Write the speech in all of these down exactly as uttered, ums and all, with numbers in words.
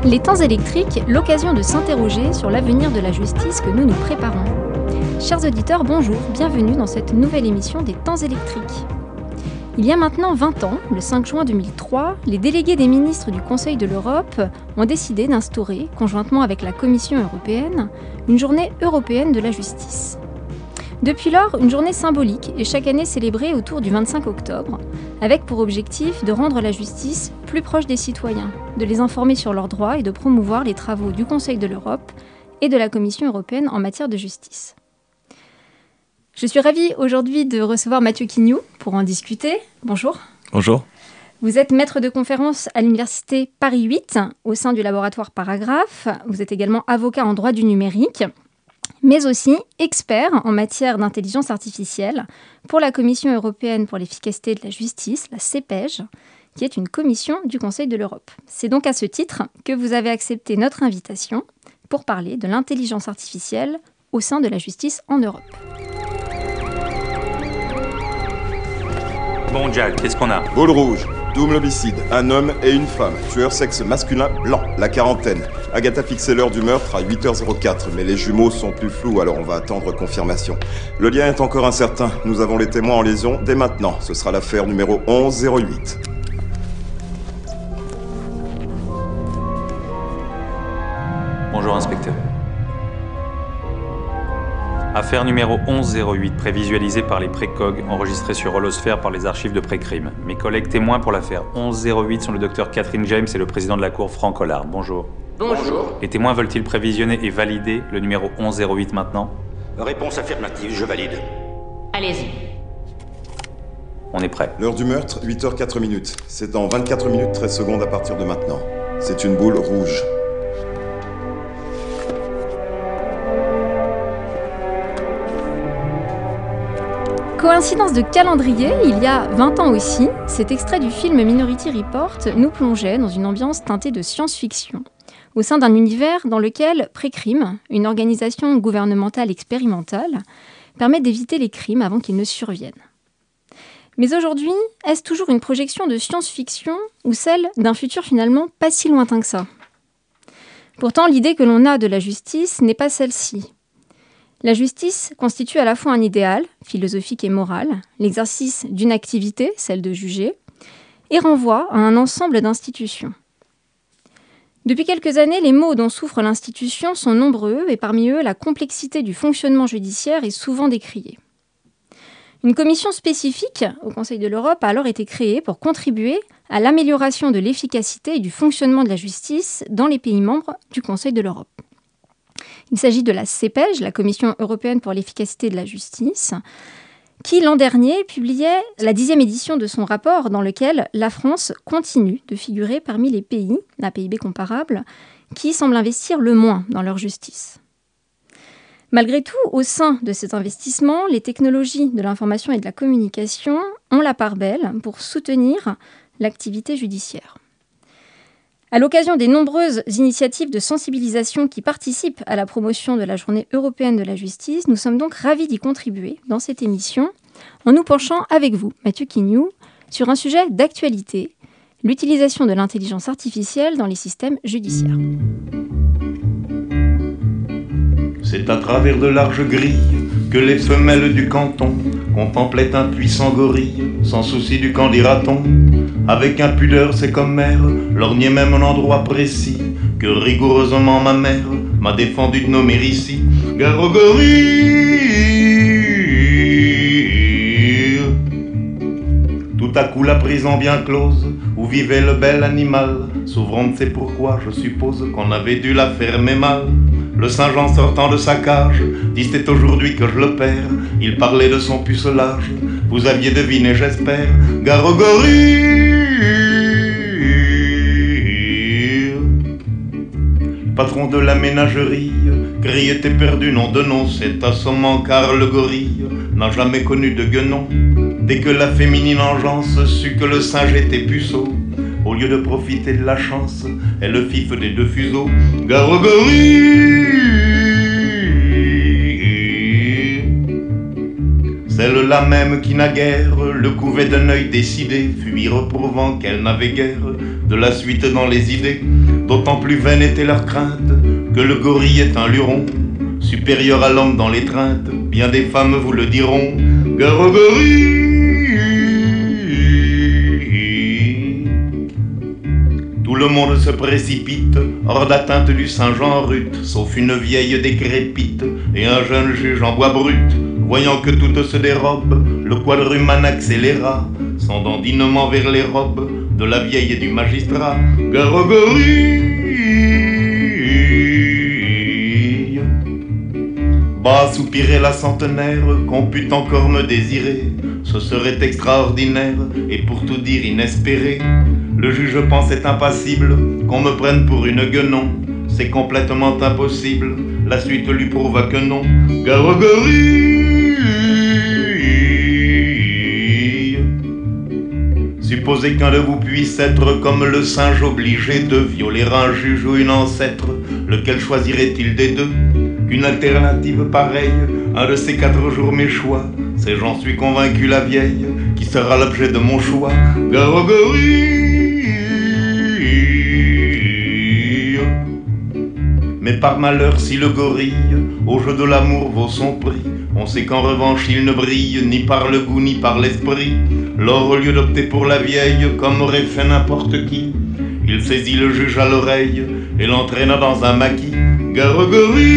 Les temps électriques, l'occasion de s'interroger sur l'avenir de la justice que nous nous préparons. Chers auditeurs, bonjour, bienvenue dans cette nouvelle émission des temps électriques. Il y a maintenant vingt ans, le cinq juin deux mille trois, les délégués des ministres du Conseil de l'Europe ont décidé d'instaurer, conjointement avec la Commission européenne, une journée européenne de la justice. Depuis lors, une journée symbolique est chaque année célébrée autour du vingt-cinq octobre, avec pour objectif de rendre la justice plus proche des citoyens, de les informer sur leurs droits et de promouvoir les travaux du Conseil de l'Europe et de la Commission européenne en matière de justice. Je suis ravie aujourd'hui de recevoir Mathieu Quignou pour en discuter. Bonjour. Bonjour. Vous êtes maître de conférence à l'Université Paris huit au sein du laboratoire Paragraphe. Vous êtes également avocat en droit du numérique, mais aussi expert en matière d'intelligence artificielle pour la Commission européenne pour l'efficacité de la justice, la C E P E J, qui est une commission du Conseil de l'Europe. C'est donc à ce titre que vous avez accepté notre invitation pour parler de l'intelligence artificielle au sein de la justice en Europe. Bon Jack, qu'est-ce qu'on a? Boule rouge, double homicide, un homme et une femme, tueur sexe masculin blanc, la quarantaine. Agathe a fixé l'heure du meurtre à huit heures zéro quatre, mais les jumeaux sont plus flous, alors on va attendre confirmation. Le lien est encore incertain, nous avons les témoins en liaison dès maintenant. Ce sera l'affaire numéro onze zéro huit. Bonjour inspecteur. Affaire numéro onze zéro huit, prévisualisée par les précogs, enregistrée sur Holosphère par les archives de pré-crime. Mes collègues témoins pour l'affaire onze zéro huit sont le docteur Catherine James et le président de la Cour Franck Hollard. Bonjour. Bonjour. Les témoins veulent-ils prévisionner et valider le numéro onze zéro huit maintenant? Réponse affirmative, je valide. Allez-y. On est prêt. L'heure du meurtre, huit heures quatre minutes. C'est dans vingt-quatre minutes treize secondes à partir de maintenant. C'est une boule rouge. Coïncidence de calendrier, il y a vingt ans aussi, cet extrait du film Minority Report nous plongeait dans une ambiance teintée de science-fiction, au sein d'un univers dans lequel Précrime, une organisation gouvernementale expérimentale, permet d'éviter les crimes avant qu'ils ne surviennent. Mais aujourd'hui, est-ce toujours une projection de science-fiction ou celle d'un futur finalement pas si lointain que ça? Pourtant, l'idée que l'on a de la justice n'est pas celle-ci. La justice constitue à la fois un idéal, philosophique et moral, l'exercice d'une activité, celle de juger, et renvoie à un ensemble d'institutions. Depuis quelques années, les maux dont souffre l'institution sont nombreux et parmi eux, la complexité du fonctionnement judiciaire est souvent décriée. Une commission spécifique au Conseil de l'Europe a alors été créée pour contribuer à l'amélioration de l'efficacité et du fonctionnement de la justice dans les pays membres du Conseil de l'Europe. Il s'agit de la C E P E J, la Commission européenne pour l'efficacité de la justice, qui l'an dernier publiait la dixième édition de son rapport dans lequel la France continue de figurer parmi les pays, à P I B comparable, qui semblent investir le moins dans leur justice. Malgré tout, au sein de cet investissement, les technologies de l'information et de la communication ont la part belle pour soutenir l'activité judiciaire. À l'occasion des nombreuses initiatives de sensibilisation qui participent à la promotion de la Journée européenne de la justice, nous sommes donc ravis d'y contribuer dans cette émission en nous penchant avec vous, Mathieu Quignou, sur un sujet d'actualité, l'utilisation de l'intelligence artificielle dans les systèmes judiciaires. C'est à travers de larges grilles que les femelles du canton contemplaient un puissant gorille, sans souci du qu'en dira-t-on. Avec impudeur, c'est comme mère, lorgnait même un endroit précis que rigoureusement ma mère m'a défendu de nommer ici. Gare au gorille. Tout à coup la prison bien close, où vivait le bel animal, s'ouvrant ne sait pourquoi, je suppose qu'on avait dû la fermer mal. Le Saint-Jean sortant de sa cage, dit c'est aujourd'hui que je le perds. Il parlait de son pucelage, vous aviez deviné j'espère. Gare au gorille. Patron de la ménagerie, criait et perdu nom de nom, c'est assommant car le gorille n'a jamais connu de guenon. Dès que la féminine engeance sut que le singe était puceau, au lieu de profiter de la chance, elle le fif des deux fuseaux. Gare au gorille. Celle-là même qui naguère le couvait d'un œil décidé, fut y reprouvant qu'elle n'avait guère de la suite dans les idées. D'autant plus vaine était leur crainte que le gorille est un luron, supérieur à l'homme dans l'étreinte, bien des femmes vous le diront. Gare au gorille, tout le monde se précipite hors d'atteinte du Saint-Jean rut, sauf une vieille décrépite et un jeune juge en bois brut. Voyant que toutes se dérobent, le quadrumane accéléra son dandinement vers les robes de la vieille et du magistrat. Gare au gorille, bas soupirait la centenaire, qu'on pût encore me désirer, ce serait extraordinaire et pour tout dire inespéré. Le juge pensait impassible qu'on me prenne pour une guenon, c'est complètement impossible, la suite lui prouva que non. Gare au gorille, supposez qu'un de vous puisse être comme le singe obligé de violer un juge ou une ancêtre, lequel choisirait-il des deux? Qu'une alternative pareille, un de ces quatre jours mes choix, c'est j'en suis convaincu la vieille, qui sera l'objet de mon choix. Gare au gorille. Mais par malheur si le gorille au jeu de l'amour vaut son prix, on sait qu'en revanche il ne brille ni par le goût ni par l'esprit. Lors au lieu d'opter pour la vieille comme aurait fait n'importe qui, il saisit le juge à l'oreille et l'entraîna dans un maquis. Gare au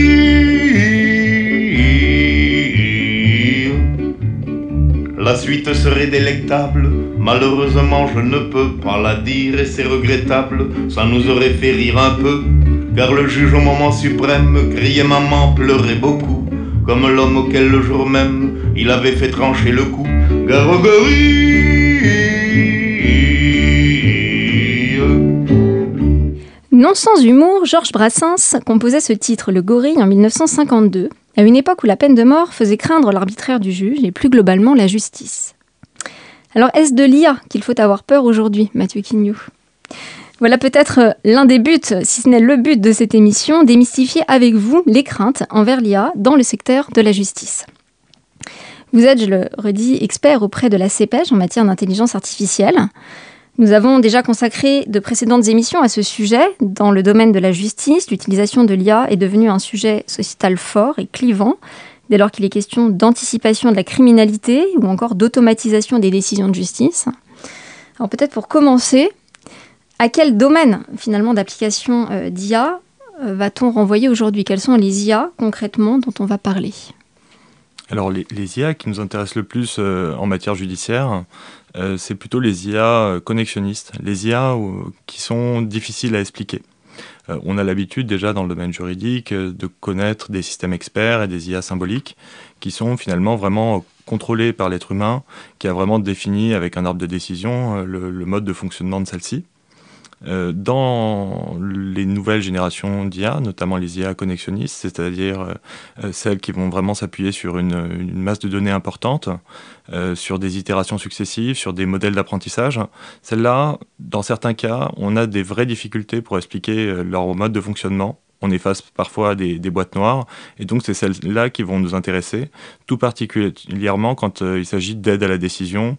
gorille, la suite serait délectable, malheureusement je ne peux pas la dire et c'est regrettable, ça nous aurait fait rire un peu. Car le juge au moment suprême criait maman, pleurait beaucoup, comme l'homme auquel le jour même il avait fait trancher le cou. Gare au gorille. Non sans humour, Georges Brassens composait ce titre, Le Gorille, en mille neuf cent cinquante-deux, à une époque où la peine de mort faisait craindre l'arbitraire du juge et plus globalement la justice. Alors est-ce de l'I A qu'il faut avoir peur aujourd'hui, Mathieu Quignou ? Voilà peut-être l'un des buts, si ce n'est le but de cette émission, démystifier avec vous les craintes envers l'I A dans le secteur de la justice. Vous êtes, je le redis, expert auprès de la C P E G en matière d'intelligence artificielle. Nous avons déjà consacré de précédentes émissions à ce sujet. Dans le domaine de la justice, l'utilisation de l'I A est devenue un sujet sociétal fort et clivant, dès lors qu'il est question d'anticipation de la criminalité ou encore d'automatisation des décisions de justice. Alors peut-être pour commencer, à quel domaine, finalement, d'application euh, d'I A euh, va-t-on renvoyer aujourd'hui ? Quels sont les I A, concrètement, dont on va parler ? Alors, les, les I A qui nous intéressent le plus euh, en matière judiciaire, euh, c'est plutôt les I A euh, connexionnistes, les I A euh, qui sont difficiles à expliquer. Euh, on a l'habitude, déjà, dans le domaine juridique, euh, de connaître des systèmes experts et des I A symboliques qui sont finalement vraiment contrôlés par l'être humain, qui a vraiment défini, avec un arbre de décision, euh, le, le mode de fonctionnement de celle-ci. Euh, dans les nouvelles générations d'I A, notamment les I A connexionnistes, c'est-à-dire euh, celles qui vont vraiment s'appuyer sur une, une masse de données importante, euh, sur des itérations successives, sur des modèles d'apprentissage, celles-là, dans certains cas, on a des vraies difficultés pour expliquer euh, leur mode de fonctionnement. On est face parfois à des, des boîtes noires, et donc c'est celles-là qui vont nous intéresser, tout particulièrement quand euh, il s'agit d'aide à la décision,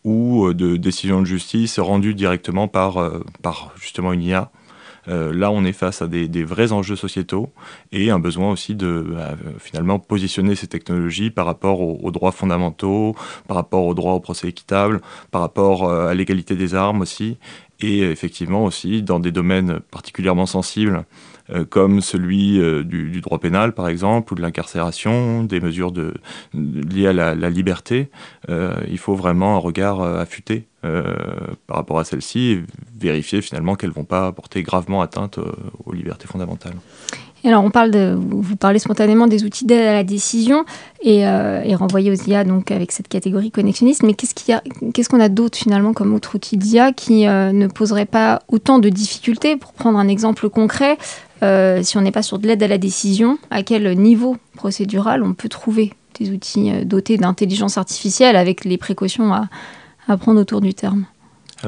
ou de décisions de justice rendues directement par, euh, par justement une I A. Euh, là, on est face à des, des vrais enjeux sociétaux et un besoin aussi de euh, finalement positionner ces technologies par rapport aux, aux droits fondamentaux, par rapport aux droits au procès équitable, par rapport euh, à l'égalité des armes aussi, et effectivement aussi dans des domaines particulièrement sensibles euh, comme celui euh, du, du droit pénal par exemple, ou de l'incarcération, des mesures de, de, liées à la, la liberté. Euh, il faut vraiment un regard euh, affûté euh, par rapport à celles-ci et vérifier finalement qu'elles ne vont pas porter gravement atteinte euh, aux libertés fondamentales. Et alors, on parle de, vous parlez spontanément des outils d'aide à la décision et, euh, et renvoyés aux I A donc avec cette catégorie connexionniste. Mais qu'est-ce, qu'il y a, qu'est-ce qu'on a d'autre finalement comme autre outil d'I A qui euh, ne poserait pas autant de difficultés ? Pour prendre un exemple concret, euh, si on n'est pas sur de l'aide à la décision, à quel niveau procédural on peut trouver des outils euh, dotés d'intelligence artificielle avec les précautions à, à prendre autour du terme ? Alors,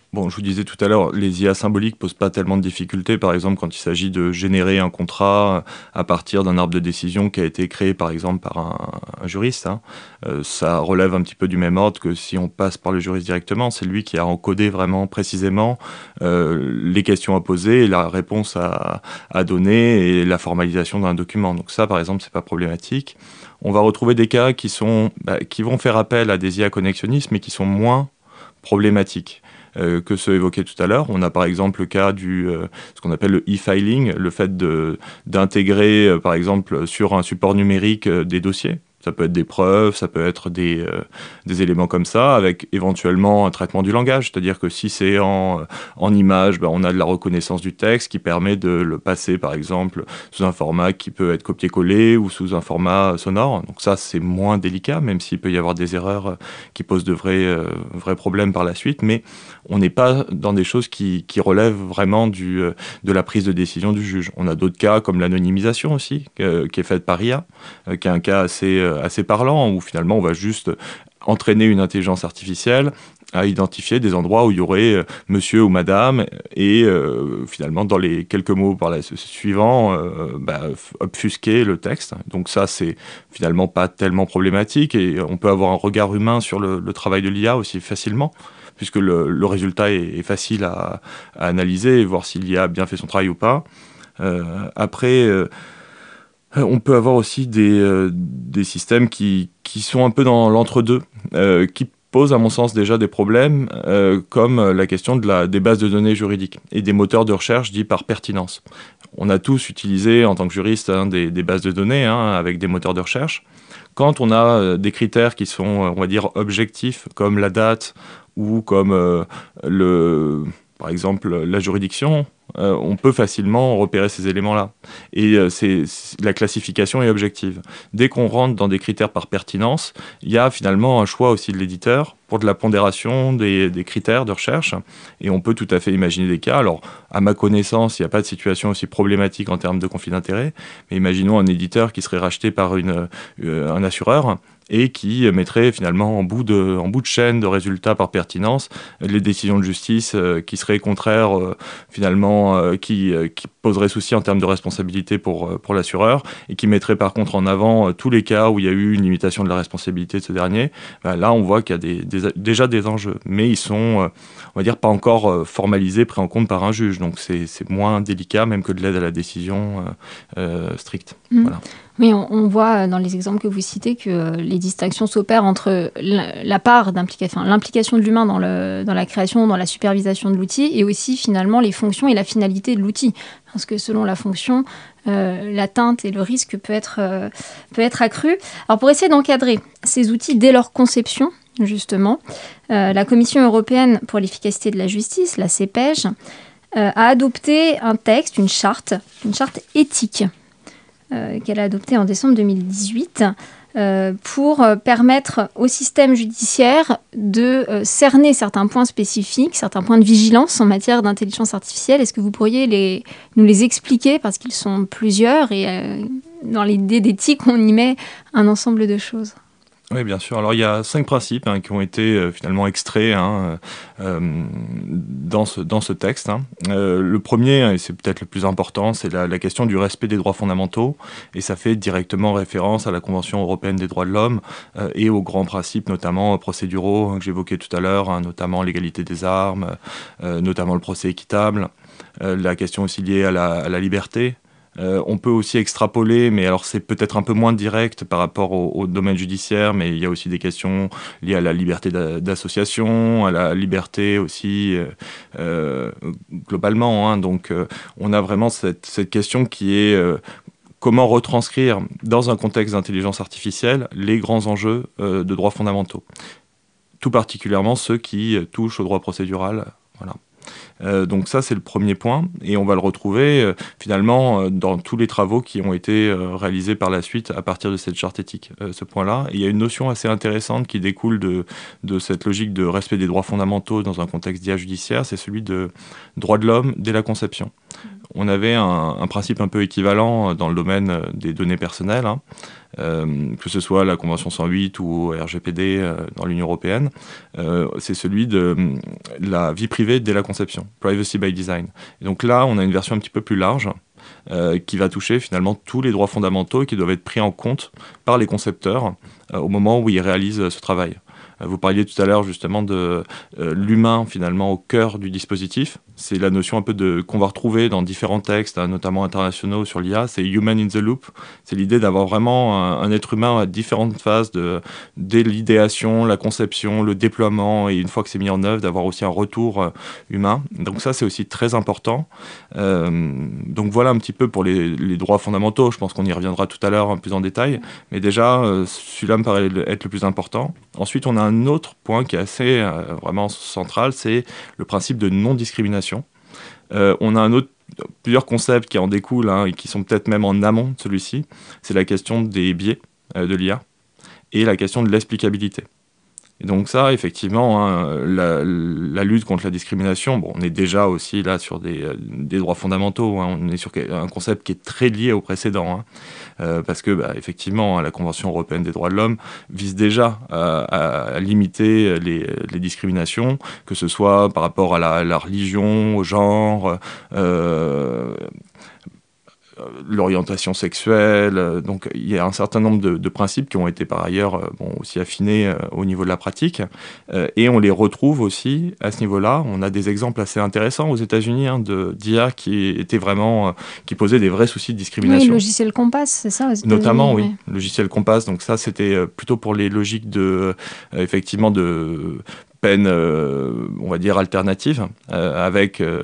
Bon, je vous disais tout à l'heure, les I A symboliques posent pas tellement de difficultés. Par exemple, quand il s'agit de générer un contrat à partir d'un arbre de décision qui a été créé, par exemple, par un, un juriste, hein, euh, ça relève un petit peu du même ordre que si on passe par le juriste directement. C'est lui qui a encodé vraiment précisément euh, les questions à poser, et la réponse à, à donner et la formalisation d'un document. Donc ça, par exemple, c'est pas problématique. On va retrouver des cas qui sont, bah, qui vont faire appel à des I A connexionnistes, mais qui sont moins problématiques euh, que ceux évoqués tout à l'heure. On a par exemple le cas du euh, ce qu'on appelle le e-filing, le fait de, d'intégrer euh, par exemple sur un support numérique euh, des dossiers. Ça peut être des preuves, ça peut être des, euh, des éléments comme ça, avec éventuellement un traitement du langage. C'est-à-dire que si c'est en, en image, ben on a de la reconnaissance du texte qui permet de le passer, par exemple, sous un format qui peut être copié-collé ou sous un format sonore. Donc ça, c'est moins délicat, même s'il peut y avoir des erreurs qui posent de vrais, euh, vrais problèmes par la suite. Mais on n'est pas dans des choses qui, qui relèvent vraiment du, euh, de la prise de décision du juge. On a d'autres cas, comme l'anonymisation aussi, euh, qui est faite par I A, euh, qui est un cas assez... Euh, assez parlant, où finalement on va juste entraîner une intelligence artificielle à identifier des endroits où il y aurait euh, monsieur ou madame, et euh, finalement dans les quelques mots par la suivants, euh, bah, obfusquer le texte. Donc ça, c'est finalement pas tellement problématique, et on peut avoir un regard humain sur le, le travail de l'I A aussi facilement, puisque le, le résultat est, est facile à, à analyser et voir si l'I A a bien fait son travail ou pas. Euh, après... Euh, On peut avoir aussi des, euh, des systèmes qui, qui sont un peu dans l'entre-deux, euh, qui posent à mon sens déjà des problèmes, euh, comme la question de la, des bases de données juridiques et des moteurs de recherche dits par pertinence. On a tous utilisé en tant que juriste hein, des, des bases de données hein, avec des moteurs de recherche. Quand on a euh, des critères qui sont, on va dire, objectifs, comme la date ou comme euh, le... par exemple, la juridiction, euh, on peut facilement repérer ces éléments-là. Et euh, c'est, c'est, la classification est objective. Dès qu'on rentre dans des critères par pertinence, il y a finalement un choix aussi de l'éditeur pour de la pondération des, des critères de recherche. Et on peut tout à fait imaginer des cas. Alors, à ma connaissance, il n'y a pas de situation aussi problématique en termes de conflit d'intérêts. Mais imaginons un éditeur qui serait racheté par une, euh, un assureur et qui mettrait finalement en bout de, en bout de chaîne de résultats par pertinence les décisions de justice euh, qui seraient contraires euh, finalement, euh, qui, euh, qui poseraient souci en termes de responsabilité pour, euh, pour l'assureur, et qui mettrait par contre en avant euh, tous les cas où il y a eu une limitation de la responsabilité de ce dernier. Ben, là, on voit qu'il y a des, des, déjà des enjeux, mais ils sont, euh, on va dire, pas encore euh, formalisés, pris en compte par un juge. Donc c'est, c'est moins délicat même que de l'aide à la décision euh, euh, stricte. Mmh. Voilà. Oui, on, on voit dans les exemples que vous citez que euh, les distinctions s'opèrent entre la, la part d'implication, enfin, l'implication de l'humain dans, le, dans la création, dans la supervision de l'outil, et aussi finalement les fonctions et la finalité de l'outil. Parce que selon la fonction, euh, l'atteinte et le risque peut être, euh, peut être accru. Alors pour essayer d'encadrer ces outils dès leur conception, justement, euh, la Commission européenne pour l'efficacité de la justice, la C E P E J, euh, a adopté un texte, une charte, une charte éthique, Euh, qu'elle a adopté en décembre deux mille dix-huit euh, pour euh, permettre au système judiciaire de euh, cerner certains points spécifiques, certains points de vigilance en matière d'intelligence artificielle. Est-ce que vous pourriez les, nous les expliquer, parce qu'ils sont plusieurs et euh, dans l'idée d'éthique, on y met un ensemble de choses? Oui, bien sûr. Alors, il y a cinq principes hein, qui ont été euh, finalement extraits hein, euh, dans, ce, dans ce texte. Hein. Euh, le premier, et c'est peut-être le plus important, c'est la, la question du respect des droits fondamentaux. Et ça fait directement référence à la Convention européenne des droits de l'homme euh, et aux grands principes, notamment procéduraux, hein, que j'évoquais tout à l'heure, hein, notamment l'égalité des armes, euh, notamment le procès équitable, euh, la question aussi liée à la, à la liberté. Euh, on peut aussi extrapoler, mais alors c'est peut-être un peu moins direct par rapport au, au domaine judiciaire, mais il y a aussi des questions liées à la liberté d'association, à la liberté aussi euh, euh, globalement. Hein. Donc euh, on a vraiment cette, cette question qui est euh, comment retranscrire dans un contexte d'intelligence artificielle les grands enjeux euh, de droits fondamentaux, tout particulièrement ceux qui euh, touchent au droit procédural. Voilà. Euh, donc ça, c'est le premier point, et on va le retrouver euh, finalement euh, dans tous les travaux qui ont été euh, réalisés par la suite à partir de cette charte éthique, euh, ce point-là. Et il y a une notion assez intéressante qui découle de, de cette logique de respect des droits fondamentaux dans un contexte d'I A judiciaire, c'est celui de droit de l'homme dès la conception. on avait un, un principe un peu équivalent dans le domaine des données personnelles, hein, euh, que ce soit la Convention cent huit ou R G P D euh, dans l'Union européenne. Euh, c'est celui de euh, la vie privée dès la conception, Privacy by Design. Et donc là, on a une version un petit peu plus large, Euh, qui va toucher finalement tous les droits fondamentaux et qui doivent être pris en compte par les concepteurs euh, au moment où ils réalisent euh, ce travail. Euh, vous parliez tout à l'heure justement de euh, l'humain finalement au cœur du dispositif. C'est la notion un peu de qu'on va retrouver dans différents textes, hein, notamment internationaux sur l'I A, c'est human in the loop. C'est l'idée d'avoir vraiment un, un être humain à différentes phases, de, dès l'idéation, la conception, le déploiement, et une fois que c'est mis en œuvre, d'avoir aussi un retour euh, humain. Donc ça, c'est aussi très important. Euh, donc voilà un petit peu pour les, les droits fondamentaux. Je pense qu'on y reviendra tout à l'heure un peu plus en détail. Mais déjà, euh, celui-là me paraît être le plus important. Ensuite, on a un autre point qui est assez euh, vraiment central, c'est le principe de non-discrimination. Euh, on a un autre, plusieurs concepts qui en découlent hein, et qui sont peut-être même en amont de celui-ci. C'est la question des biais euh, de l'I A et la question de l'explicabilité. Et donc ça, effectivement, hein, la, la lutte contre la discrimination, bon, on est déjà aussi là sur des, des droits fondamentaux, hein, on est sur un concept qui est très lié au précédent, hein, euh, parce que, bah, effectivement, hein, la Convention européenne des droits de l'homme vise déjà à, à limiter les, les discriminations, que ce soit par rapport à la, à la religion, au genre, euh, l'orientation sexuelle. Donc il y a un certain nombre de, de principes qui ont été par ailleurs bon, aussi affinés euh, au niveau de la pratique, euh, et on les retrouve aussi à ce niveau-là. On a des exemples assez intéressants aux États-Unis hein, de d'I A qui étaient vraiment, euh, qui posaient des vrais soucis de discrimination. Oui, le logiciel Compass, c'est ça aux États-Unis. Notamment, oui, ouais. Le logiciel Compass. Donc ça, c'était plutôt pour les logiques de, euh, effectivement, de peine, euh, on va dire alternative, euh, avec euh,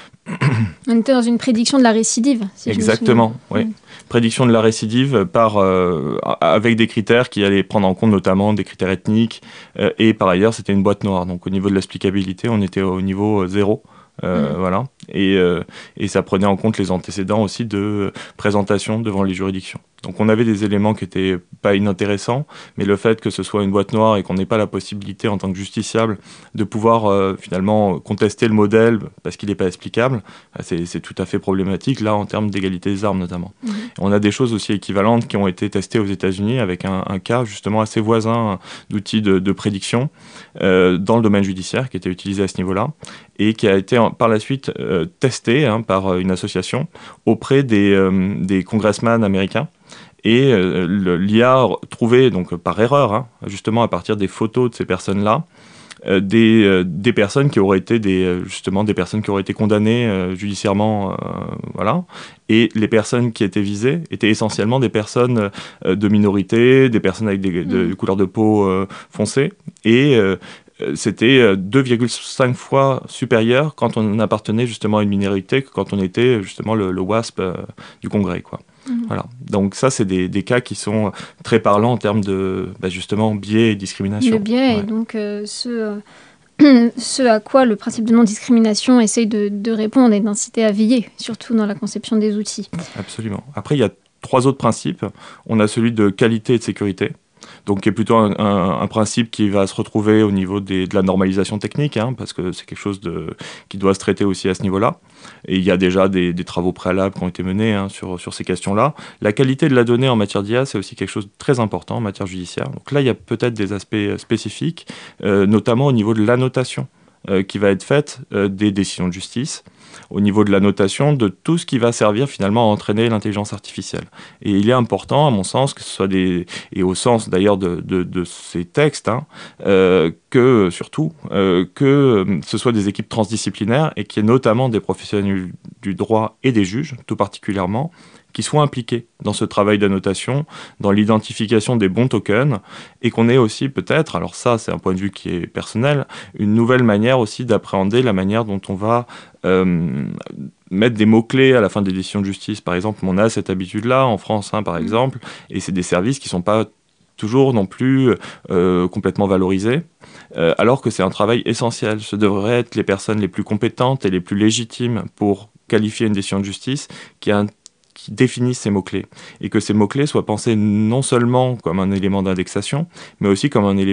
on était dans une prédiction de la récidive. Si Exactement, oui. Mmh. Prédiction de la récidive par, euh, avec des critères qui allaient prendre en compte notamment des critères ethniques. Euh, et par ailleurs, c'était une boîte noire. Donc au niveau de l'explicabilité, on était au niveau zéro. Euh, mmh. Voilà. Et, euh, et ça prenait en compte les antécédents aussi de présentation devant les juridictions. Donc on avait des éléments qui n'étaient pas inintéressants, mais le fait que ce soit une boîte noire et qu'on n'ait pas la possibilité en tant que justiciable de pouvoir euh, finalement contester le modèle parce qu'il n'est pas explicable, c'est, c'est tout à fait problématique là en termes d'égalité des armes notamment. Mmh. On a des choses aussi équivalentes qui ont été testées aux États-Unis avec un, un cas justement assez voisin d'outils de, de prédiction euh, dans le domaine judiciaire qui était utilisé à ce niveau-là et qui a été par la suite euh, testé hein, par une association auprès des, euh, des congressmen américains. Et euh, le, l'I A trouvait, donc par erreur, hein, justement à partir des photos de ces personnes-là, euh, des, euh, des personnes qui auraient été des, justement des personnes qui auraient été condamnées euh, judiciairement, euh, voilà. Et les personnes qui étaient visées étaient essentiellement des personnes euh, de minorité, des personnes avec des de, de couleurs de peau euh, foncées, et euh, c'était deux virgule cinq fois supérieur quand on appartenait justement à une minorité que quand on était justement le, le WASP euh, du Congrès, quoi. Mmh. Voilà. Donc ça, c'est des, des cas qui sont très parlants en termes de bah, justement biais et discrimination. Le biais, ouais. Et donc euh, ce, euh, ce à quoi le principe de non-discrimination essaye de, de répondre et d'inciter à veiller, surtout dans la conception des outils. Absolument. Après, il y a trois autres principes. On a celui de qualité et de sécurité. Donc, qui est plutôt un, un, un principe qui va se retrouver au niveau des, de la normalisation technique, hein, parce que c'est quelque chose de, qui doit se traiter aussi à ce niveau-là. Et il y a déjà des, des travaux préalables qui ont été menés hein, sur, sur ces questions-là. La qualité de la donnée en matière d'I A, c'est aussi quelque chose de très important en matière judiciaire. Donc là, il y a peut-être des aspects spécifiques, euh, notamment au niveau de l'annotation euh, qui va être faite euh, des décisions de justice, au niveau de la notation de tout ce qui va servir finalement à entraîner l'intelligence artificielle. Et il est important, à mon sens, que ce soit des... et au sens d'ailleurs de, de, de ces textes, hein, euh, que surtout, euh, que ce soit des équipes transdisciplinaires et qu'il y ait notamment des professionnels du droit et des juges, tout particulièrement, qui soient impliqués dans ce travail d'annotation, dans l'identification des bons tokens, et qu'on ait aussi peut-être, alors ça c'est un point de vue qui est personnel, une nouvelle manière aussi d'appréhender la manière dont on va euh, mettre des mots-clés à la fin des décisions de justice. Par exemple, on a cette habitude-là en France, hein, par exemple, et c'est des services qui ne sont pas toujours non plus euh, complètement valorisés, euh, alors que c'est un travail essentiel. Ce devraient être les personnes les plus compétentes et les plus légitimes pour qualifier une décision de justice qui a un qui définissent ces mots-clés, et que ces mots-clés soient pensés non seulement comme un élément d'indexation, mais aussi comme un élément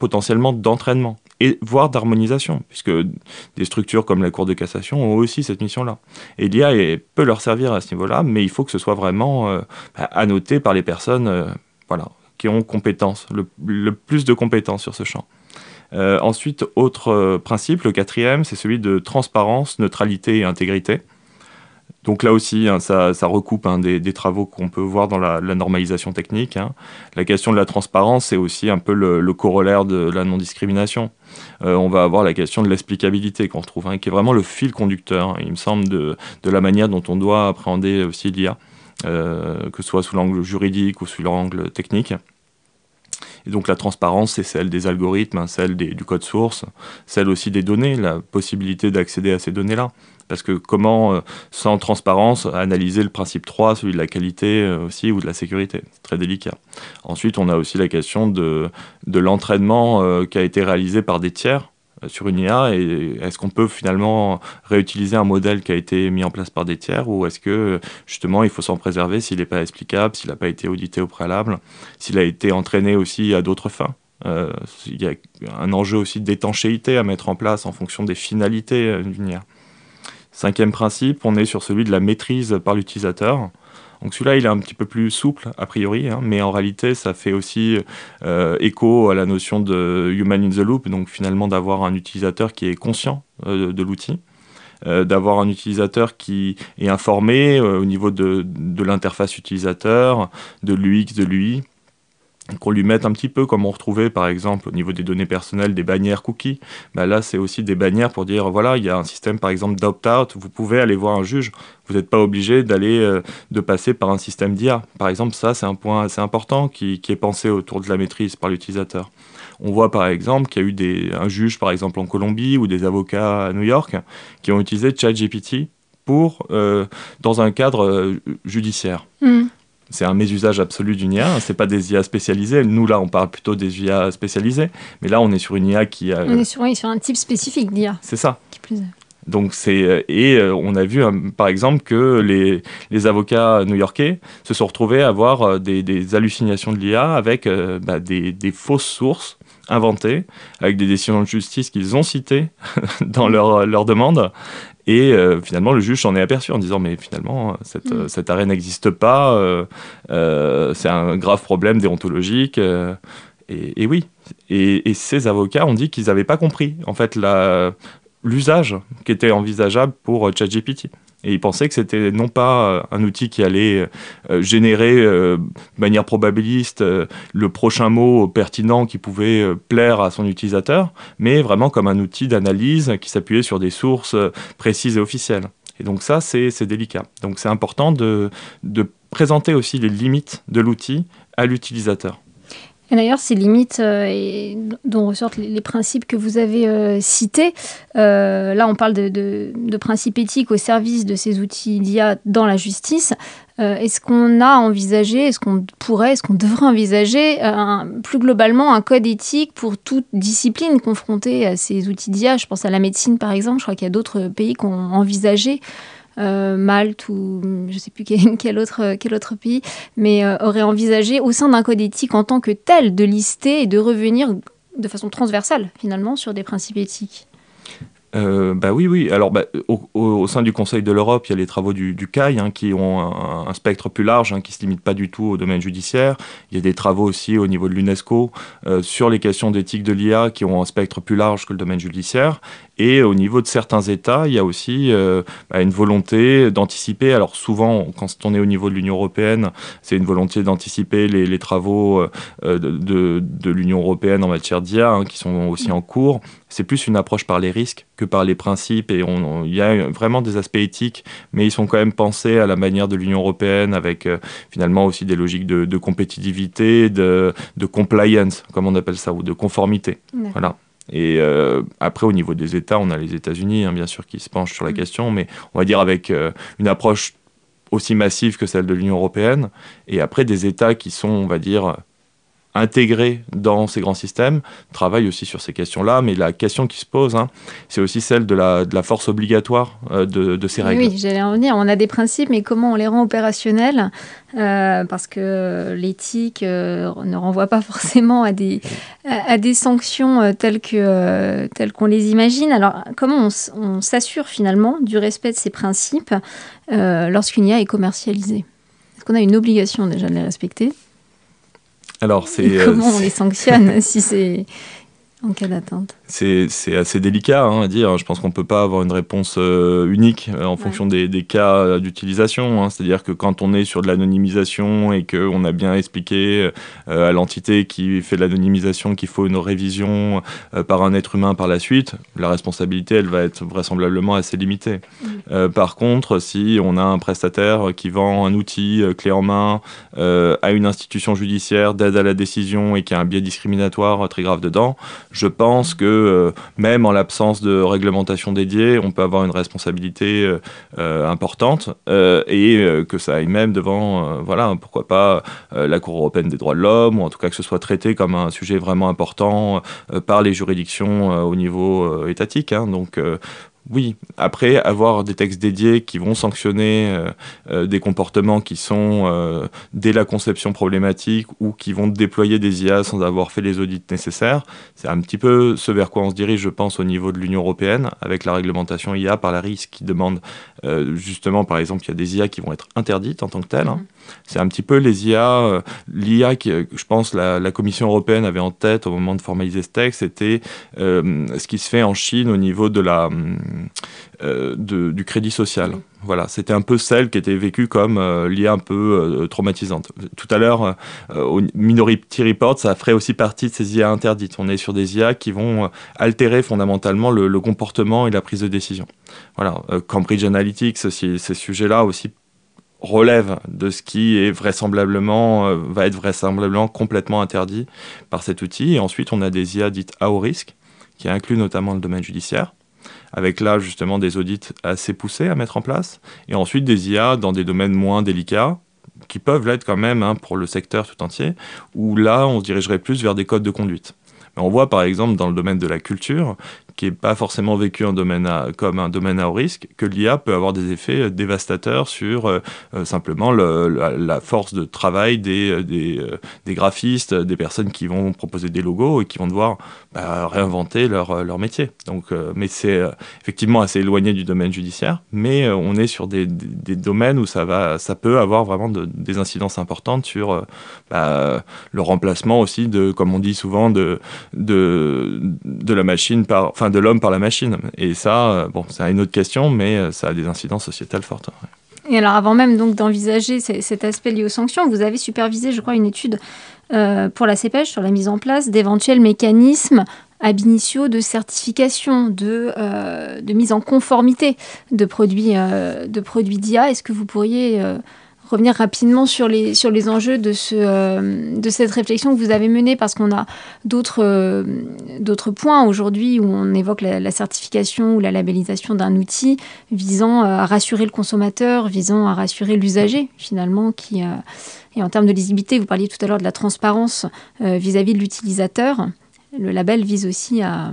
potentiellement d'entraînement, et voire d'harmonisation, puisque des structures comme la Cour de cassation ont aussi cette mission-là. Et l'I A peut leur servir à ce niveau-là, mais il faut que ce soit vraiment euh, annoté par les personnes euh, voilà, qui ont compétences, le, le plus de compétences sur ce champ. Euh, ensuite, autre euh, principe, le quatrième, c'est celui de transparence, neutralité et intégrité. Donc là aussi, hein, ça, ça recoupe hein, des, des travaux qu'on peut voir dans la, la normalisation technique. Hein. La question de la transparence, c'est aussi un peu le, le corollaire de la non-discrimination. Euh, on va avoir la question de l'explicabilité qu'on retrouve, hein, qui est vraiment le fil conducteur, hein, il me semble, de, de la manière dont on doit appréhender aussi l'I A, euh, que ce soit sous l'angle juridique ou sous l'angle technique. Et donc la transparence, c'est celle des algorithmes, hein, celle des, du code source, celle aussi des données, la possibilité d'accéder à ces données-là. Parce que comment, euh, sans transparence, analyser le principe trois, celui de la qualité euh, aussi, ou de la sécurité. C'est très délicat. Ensuite, on a aussi la question de, de l'entraînement euh, qui a été réalisé par des tiers euh, sur une I A. Et est-ce qu'on peut finalement réutiliser un modèle qui a été mis en place par des tiers, ou est-ce que, justement, il faut s'en préserver s'il n'est pas explicable, s'il n'a pas été audité au préalable, s'il a été entraîné aussi à d'autres fins? Euh, il y a un enjeu aussi d'étanchéité à mettre en place en fonction des finalités d'une I A. Cinquième principe, on est sur celui de la maîtrise par l'utilisateur. Donc celui-là, il est un petit peu plus souple, a priori, hein, mais en réalité, ça fait aussi euh, écho à la notion de human in the loop, donc finalement d'avoir un utilisateur qui est conscient euh, de l'outil, euh, d'avoir un utilisateur qui est informé euh, au niveau de, de l'interface utilisateur, de l'U X, de l'U I, qu'on lui mette un petit peu comme on retrouvait par exemple au niveau des données personnelles des bannières cookies. Bah là c'est aussi des bannières pour dire voilà, il y a un système par exemple d'opt-out, vous pouvez aller voir un juge, vous n'êtes pas obligé d'aller euh, de passer par un système d'I A. Par exemple, ça c'est un point assez important qui, qui est pensé autour de la maîtrise par l'utilisateur. On voit par exemple qu'il y a eu des, un juge par exemple en Colombie ou des avocats à New York qui ont utilisé ChatGPT pour, euh, dans un cadre euh, judiciaire. Mmh. C'est un mésusage absolu d'une I A, ce n'est pas des I A spécialisées. Nous, là, on parle plutôt des I A spécialisées, mais là, on est sur une I A qui a... On est sur, oui, sur un type spécifique d'I A. C'est ça. Qui plus est. Donc c'est, et euh, on a vu, hein, par exemple, que les, les avocats new-yorkais se sont retrouvés à avoir euh, des, des hallucinations de l'I A avec euh, bah, des, des fausses sources inventées, avec des décisions de justice qu'ils ont citées dans leur, leur demande. Et euh, finalement, le juge s'en est aperçu en disant « mais finalement, cette, mmh. cet arrêt n'existe pas, euh, euh, c'est un grave problème déontologique. Euh, » et, et oui, et, et ces avocats ont dit qu'ils n'avaient pas compris en fait, la, l'usage qui était envisageable pour ChatGPT. Et ils pensaient que c'était non pas un outil qui allait euh, générer euh, de manière probabiliste euh, le prochain mot pertinent qui pouvait euh, plaire à son utilisateur, mais vraiment comme un outil d'analyse qui s'appuyait sur des sources euh, précises et officielles. Et donc ça, c'est, c'est délicat. Donc c'est important de, de présenter aussi les limites de l'outil à l'utilisateur. Et d'ailleurs, ces limites euh, et dont ressortent les, les principes que vous avez euh, cités, euh, là on parle de, de, de principes éthiques au service de ces outils d'I A dans la justice. Euh, est-ce qu'on a envisagé, est-ce qu'on pourrait, est-ce qu'on devrait envisager euh, un, plus globalement un code éthique pour toute discipline confrontée à ces outils d'I A? Je pense à la médecine par exemple, je crois qu'il y a d'autres pays qui ont envisagé Euh, Malte ou je ne sais plus quel, quel, autre, quel autre pays, mais euh, aurait envisagé au sein d'un code éthique en tant que tel de lister et de revenir de façon transversale finalement sur des principes éthiques. Euh, bah oui, oui. Alors, bah, au, au sein du Conseil de l'Europe, il y a les travaux du, du C A I hein, qui ont un, un spectre plus large, hein, qui ne se limite pas du tout au domaine judiciaire. Il y a des travaux aussi au niveau de l'UNESCO euh, sur les questions d'éthique de l'I A qui ont un spectre plus large que le domaine judiciaire. Et au niveau de certains États, il y a aussi euh, bah, une volonté d'anticiper. Alors souvent, quand on est au niveau de l'Union européenne, c'est une volonté d'anticiper les, les travaux euh, de, de, de l'Union européenne en matière d'I A hein, qui sont aussi en cours. C'est plus une approche par les risques que par les principes. Et on, on, il y a vraiment des aspects éthiques, mais ils sont quand même pensés à la manière de l'Union européenne avec euh, finalement aussi des logiques de, de compétitivité, de, de compliance, comme on appelle ça, ou de conformité. Ouais. Voilà. Et euh, après, au niveau des États, on a les États-Unis, hein, bien sûr, qui se penchent sur la mmh. question, mais on va dire avec euh, une approche aussi massive que celle de l'Union européenne. Et après, des États qui sont, on va dire, intégrés dans ces grands systèmes travaillent aussi sur ces questions-là, mais la question qui se pose, hein, c'est aussi celle de la, de la force obligatoire euh, de, de ces règles. Oui, j'allais en venir. On a des principes, mais comment on les rend opérationnels euh, parce que l'éthique euh, ne renvoie pas forcément à des, à, à des sanctions euh, telles, que, euh, telles qu'on les imagine. Alors, comment on, on s'assure finalement du respect de ces principes euh, lorsqu'une I A est commercialisée ? Est-ce qu'on a une obligation déjà de les respecter ? Alors, c'est, Et comment euh, on les sanctionne si c'est en cas d'atteinte ? C'est, c'est assez délicat hein, à dire. Je pense qu'on ne peut pas avoir une réponse euh, unique euh, en fonction ouais. des, des cas d'utilisation. Hein. C'est-à-dire que quand on est sur de l'anonymisation et qu'on a bien expliqué euh, à l'entité qui fait de l'anonymisation qu'il faut une révision euh, par un être humain par la suite, la responsabilité, elle va être vraisemblablement assez limitée. Mmh. Euh, par contre, si on a un prestataire qui vend un outil euh, clé en main euh, à une institution judiciaire d'aide à la décision et qui a un biais discriminatoire très grave dedans, je pense que euh, même en l'absence de réglementation dédiée, on peut avoir une responsabilité euh, euh, importante euh, et euh, que ça aille même devant, euh, voilà, pourquoi pas euh, la Cour européenne des droits de l'homme, ou en tout cas que ce soit traité comme un sujet vraiment important euh, par les juridictions euh, au niveau euh, étatique. Hein, donc euh, oui, après, avoir des textes dédiés qui vont sanctionner euh, euh, des comportements qui sont, euh, dès la conception problématiques, ou qui vont déployer des I A sans avoir fait les audits nécessaires, c'est un petit peu ce vers quoi on se dirige, je pense, au niveau de l'Union européenne, avec la réglementation I A par la R I S qui demande, euh, justement, par exemple, il y a des I A qui vont être interdites en tant que telles. Hein. C'est un petit peu les I A, euh, l'I A qui, je pense, la, la Commission européenne avait en tête au moment de formaliser ce texte, c'était euh, ce qui se fait en Chine au niveau de la... Euh, de, du crédit social. Mmh. Voilà, c'était un peu celle qui était vécue comme euh, l'I A un peu euh, traumatisante. Tout à l'heure, euh, au Minority Report, ça ferait aussi partie de ces I A interdites. On est sur des I A qui vont euh, altérer fondamentalement le, le comportement et la prise de décision. Voilà, euh, Cambridge Analytics, ces, ces sujets-là aussi relèvent de ce qui est vraisemblablement, euh, va être vraisemblablement complètement interdit par cet outil. Et ensuite, on a des I A dites à haut risque, qui incluent notamment le domaine judiciaire, avec là justement des audits assez poussés à mettre en place, et ensuite des I A dans des domaines moins délicats, qui peuvent l'être quand même hein, pour le secteur tout entier, où là on se dirigerait plus vers des codes de conduite. Mais on voit par exemple dans le domaine de la culture, qui n'est pas forcément vécu un domaine à, comme un domaine à haut risque, que l'I A peut avoir des effets dévastateurs sur euh, simplement le, la, la force de travail des, des, euh, des graphistes, des personnes qui vont proposer des logos et qui vont devoir bah, réinventer leur, leur métier. Donc, euh, mais c'est euh, effectivement assez éloigné du domaine judiciaire, mais euh, on est sur des, des, des domaines où ça, va, ça peut avoir vraiment de, des incidences importantes sur euh, bah, le remplacement aussi, de, comme on dit souvent, de, de, de la machine par... Enfin, de l'homme par la machine. Et ça, bon, c'est une autre question, mais ça a des incidences sociétales fortes. Ouais. Et alors, avant même donc d'envisager c- cet aspect lié aux sanctions, vous avez supervisé, je crois, une étude euh, pour la CEPEJ sur la mise en place d'éventuels mécanismes ab initio de certification, de, euh, de mise en conformité de produits, euh, de produits d'I A. Est-ce que vous pourriez... Euh, revenir rapidement sur les, sur les enjeux de, ce, euh, de cette réflexion que vous avez menée, parce qu'on a d'autres, euh, d'autres points aujourd'hui où on évoque la, la certification ou la labellisation d'un outil visant à rassurer le consommateur, visant à rassurer l'usager finalement. Qui, euh, et en termes de lisibilité, vous parliez tout à l'heure de la transparence euh, vis-à-vis de l'utilisateur. Le label vise aussi à,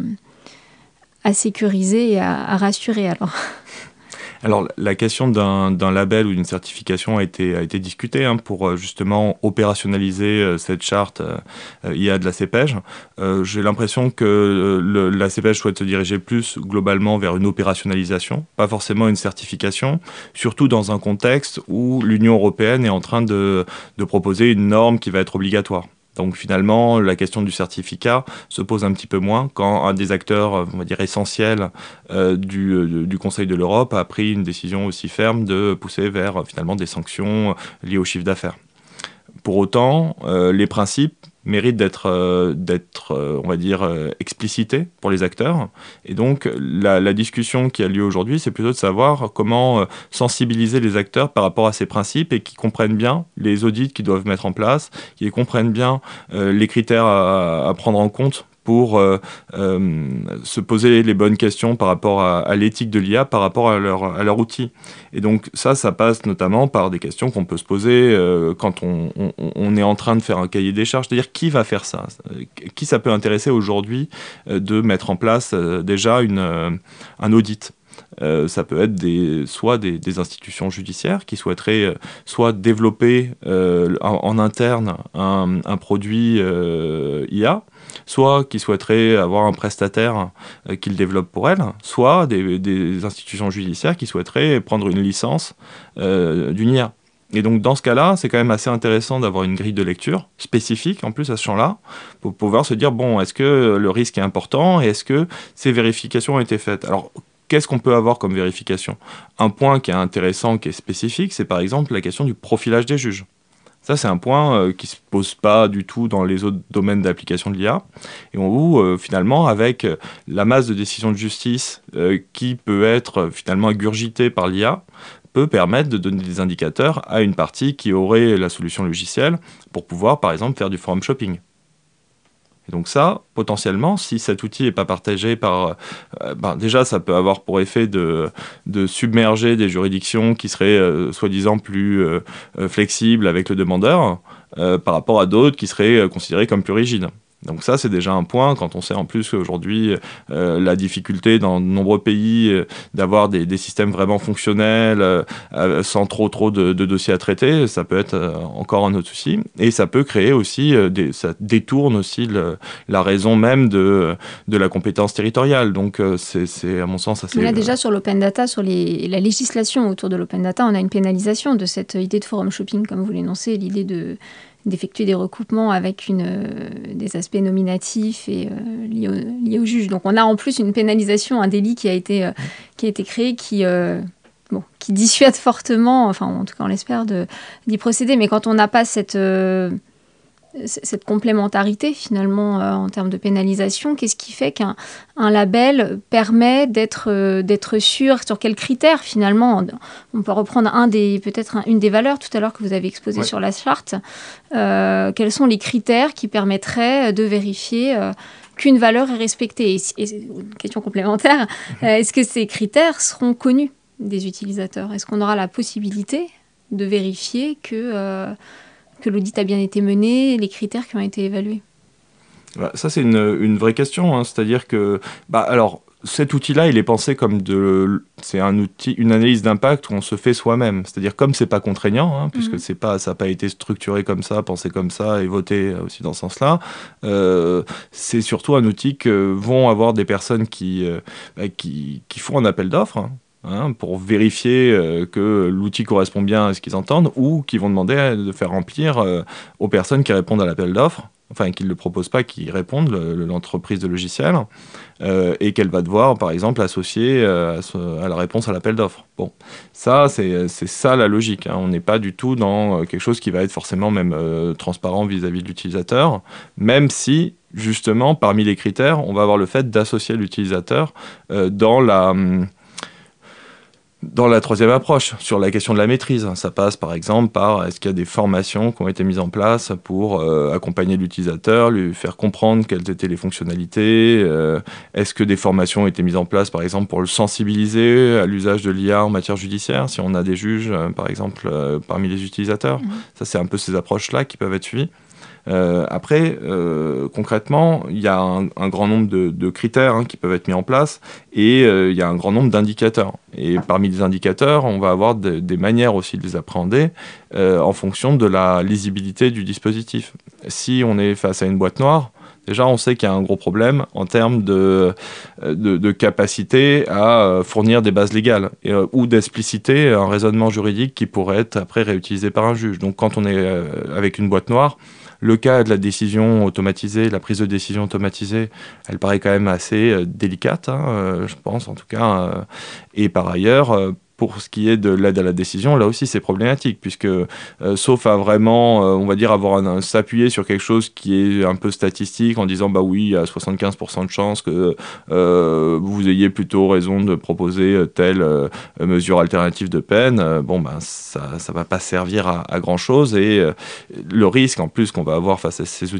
à sécuriser et à, à rassurer alors. Alors, la question d'un, d'un label ou d'une certification a été, a été discutée hein, pour justement opérationnaliser euh, cette charte euh, I A de la CEPEJ. Euh, j'ai l'impression que le, la CEPEJ souhaite se diriger plus globalement vers une opérationnalisation, pas forcément une certification, surtout dans un contexte où l'Union européenne est en train de, de proposer une norme qui va être obligatoire. Donc finalement, la question du certificat se pose un petit peu moins quand un des acteurs, on va dire, essentiels euh, du, du Conseil de l'Europe a pris une décision aussi ferme de pousser vers finalement des sanctions liées au chiffre d'affaires. Pour autant, euh, les principes méritent d'être, euh, d'être euh, on va dire, euh, explicités pour les acteurs. Et donc, la, la discussion qui a lieu aujourd'hui, c'est plutôt de savoir comment euh, sensibiliser les acteurs par rapport à ces principes et qu'ils comprennent bien les audits qu'ils doivent mettre en place, qu'ils comprennent bien euh, les critères à, à prendre en compte pour euh, euh, se poser les bonnes questions par rapport à, à l'éthique de l'I A, par rapport à leur, à leur outil. Et donc ça, ça passe notamment par des questions qu'on peut se poser euh, quand on, on, on est en train de faire un cahier des charges, c'est-à-dire qui va faire ça ? Qui ça peut intéresser aujourd'hui euh, de mettre en place euh, déjà une, euh, un audit ? Euh, ça peut être des, soit des, des institutions judiciaires qui souhaiteraient euh, soit développer euh, en, en interne un, un produit euh, I A, soit qui souhaiteraient avoir un prestataire euh, qui le développe pour elles, soit des, des institutions judiciaires qui souhaiteraient prendre une licence euh, d'une I A. Et donc dans ce cas-là, c'est quand même assez intéressant d'avoir une grille de lecture spécifique en plus à ce champ-là, pour pouvoir se dire, bon, est-ce que le risque est important et est-ce que ces vérifications ont été faites ? Alors, qu'est-ce qu'on peut avoir comme vérification ? Un point qui est intéressant, qui est spécifique, c'est par exemple la question du profilage des juges. Ça, c'est un point euh, qui ne se pose pas du tout dans les autres domaines d'application de l'I A. Et où, euh, finalement, avec la masse de décisions de justice euh, qui peut être euh, finalement ingurgitée par l'I A, peut permettre de donner des indicateurs à une partie qui aurait la solution logicielle pour pouvoir, par exemple, faire du forum shopping. Et donc ça, potentiellement, si cet outil n'est pas partagé par... Euh, ben déjà, ça peut avoir pour effet de, de submerger des juridictions qui seraient euh, soi-disant plus euh, flexibles avec le demandeur euh, par rapport à d'autres qui seraient euh, considérées comme plus rigides. Donc ça, c'est déjà un point, quand on sait en plus qu'aujourd'hui, euh, la difficulté dans de nombreux pays euh, d'avoir des, des systèmes vraiment fonctionnels, euh, sans trop trop de, de dossiers à traiter, ça peut être euh, encore un autre souci. Et ça peut créer aussi, euh, des, ça détourne aussi le, la raison même de, de la compétence territoriale. Donc euh, c'est, c'est à mon sens assez... Mais là déjà sur l'open data, sur les, la législation autour de l'open data, on a une pénalisation de cette idée de forum shopping, comme vous l'énoncez, l'idée de... d'effectuer des recoupements avec une, euh, des aspects nominatifs et euh, liés, au, liés au juge. Donc on a en plus une pénalisation, un délit qui a été, euh, qui a été créé qui, euh, bon, qui dissuade fortement, enfin en tout cas on l'espère, de, d'y procéder. Mais quand on n'a pas cette, euh, cette complémentarité finalement euh, en termes de pénalisation, qu'est-ce qui fait qu'un un label permet d'être, euh, d'être sûr sur quels critères finalement? On peut reprendre un des, peut-être un, une des valeurs tout à l'heure que vous avez exposées ouais. sur la charte. Euh, quels sont les critères qui permettraient de vérifier euh, qu'une valeur est respectée? Et, et une question complémentaire, euh, est-ce que ces critères seront connus des utilisateurs? Est-ce qu'on aura la possibilité de vérifier que... Euh, que l'audit a bien été mené, les critères qui ont été évalués? Bah, ça, c'est une, une vraie question. Hein. C'est-à-dire que... Bah, alors, cet outil-là, il est pensé comme de... C'est un outil, une analyse d'impact où on se fait soi-même. C'est-à-dire comme c'est pas contraignant, hein, puisque mmh. c'est pas, ça n'a pas été structuré comme ça, pensé comme ça et voté aussi dans ce sens-là, euh, c'est surtout un outil que vont avoir des personnes qui, euh, bah, qui, qui font un appel d'offres, hein. Hein, pour vérifier euh, que l'outil correspond bien à ce qu'ils entendent, ou qui vont demander de faire remplir euh, aux personnes qui répondent à l'appel d'offres, enfin qui ne le proposent pas, qui répondent, le, l'entreprise de logiciel, euh, et qu'elle va devoir, par exemple, associer euh, à, ce, à la réponse à l'appel d'offres. Bon, ça, c'est, c'est ça la logique. Hein. On n'est pas du tout dans quelque chose qui va être forcément même euh, transparent vis-à-vis de l'utilisateur, même si, justement, parmi les critères, on va avoir le fait d'associer l'utilisateur euh, dans la... Hum, Dans la troisième approche, sur la question de la maîtrise, ça passe par exemple par est-ce qu'il y a des formations qui ont été mises en place pour euh, accompagner l'utilisateur, lui faire comprendre quelles étaient les fonctionnalités, euh, est-ce que des formations ont été mises en place par exemple pour le sensibiliser à l'usage de l'I A en matière judiciaire, si on a des juges euh, par exemple euh, parmi les utilisateurs. Mmh. Ça, c'est un peu ces approches-là qui peuvent être suivies. Euh, après, euh, concrètement, il y a un, un grand nombre de, de critères hein, qui peuvent être mis en place et euh, il y a un grand nombre d'indicateurs. Et parmi les indicateurs, on va avoir de, des manières aussi de les appréhender euh, en fonction de la lisibilité du dispositif. Si on est face à une boîte noire, déjà, on sait qu'il y a un gros problème en termes de, de, de capacité à fournir des bases légales et, euh, ou d'expliciter un raisonnement juridique qui pourrait être après réutilisé par un juge. Donc, quand on est euh, avec une boîte noire, le cas de la décision automatisée, la prise de décision automatisée, elle paraît quand même assez euh, délicate, hein, euh, je pense en tout cas. Euh, et par ailleurs, euh, pour ce qui est de l'aide à la décision, là aussi c'est problématique, puisque euh, sauf à vraiment, euh, on va dire, avoir un, un, s'appuyer sur quelque chose qui est un peu statistique, en disant bah oui, il y a soixante-quinze pour cent de chances que euh, vous ayez plutôt raison de proposer telle euh, mesure alternative de peine, euh, bon ben ça ça va pas servir à, à grand chose, et euh, le risque en plus qu'on va avoir face à ces outils-là,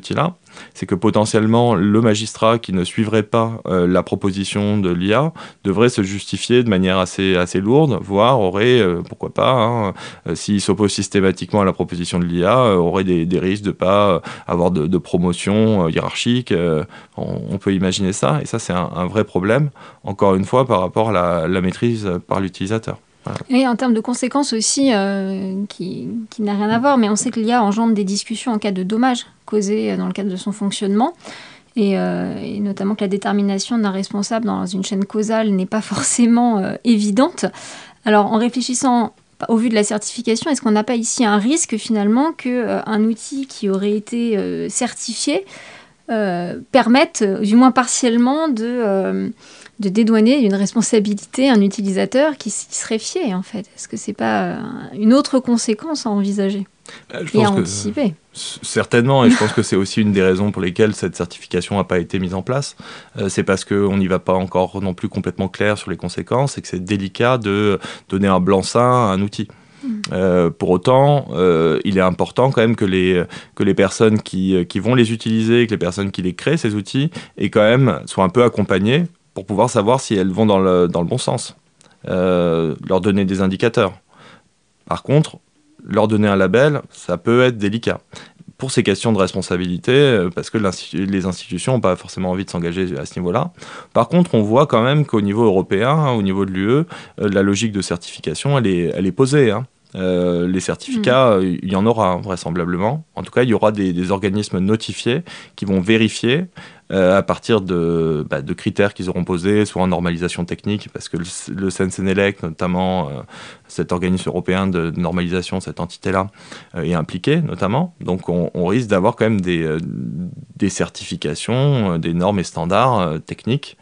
c'est que potentiellement le magistrat qui ne suivrait pas euh, la proposition de l'I A devrait se justifier de manière assez, assez lourde, voire aurait, euh, pourquoi pas, hein, euh, s'il s'oppose systématiquement à la proposition de l'I A, euh, aurait des, des risques de ne pas euh, avoir de, de promotion euh, hiérarchique. Euh, on, on peut imaginer ça, et ça c'est un, un vrai problème, encore une fois, par rapport à la, la maîtrise par l'utilisateur. Voilà. Et en termes de conséquences aussi, euh, qui, qui n'a rien à voir, mais on sait que l'I A engendre des discussions en cas de dommages causés dans le cadre de son fonctionnement, et, euh, et notamment que la détermination d'un responsable dans une chaîne causale n'est pas forcément euh, évidente. Alors, en réfléchissant au vu de la certification, est-ce qu'on n'a pas ici un risque finalement qu'un euh, outil qui aurait été euh, certifié euh, permette, du moins partiellement, de... Euh, de dédouaner d'une responsabilité un utilisateur qui, qui serait fié, en fait. Est-ce que c'est pas une autre conséquence à envisager je et pense à que, anticiper? Certainement, et je pense que c'est aussi une des raisons pour lesquelles cette certification n'a pas été mise en place. Euh, c'est parce qu'on n'y va pas encore non plus complètement clair sur les conséquences et que c'est délicat de donner un blanc-seing à un outil. Euh, pour autant, euh, il est important quand même que les, que les personnes qui, qui vont les utiliser, que les personnes qui les créent, ces outils, et quand même soient un peu accompagnées pour pouvoir savoir si elles vont dans le, dans le bon sens, euh, leur donner des indicateurs. Par contre, leur donner un label, ça peut être délicat. Pour ces questions de responsabilité, parce que les institutions n'ont pas forcément envie de s'engager à ce niveau-là. Par contre, on voit quand même qu'au niveau européen, au niveau de l'U E, la logique de certification, elle est, elle est posée, hein. Euh, les certificats, il mmh. y en aura hein, vraisemblablement. En tout cas, il y aura des, des organismes notifiés qui vont vérifier euh, à partir de, bah, de critères qu'ils auront posés, soit en normalisation technique, parce que le, le Censenelec, notamment euh, cet organisme européen de, de normalisation, cette entité-là, euh, est impliqué notamment. Donc on, on risque d'avoir quand même des, euh, des certifications, euh, des normes et standards euh, techniques.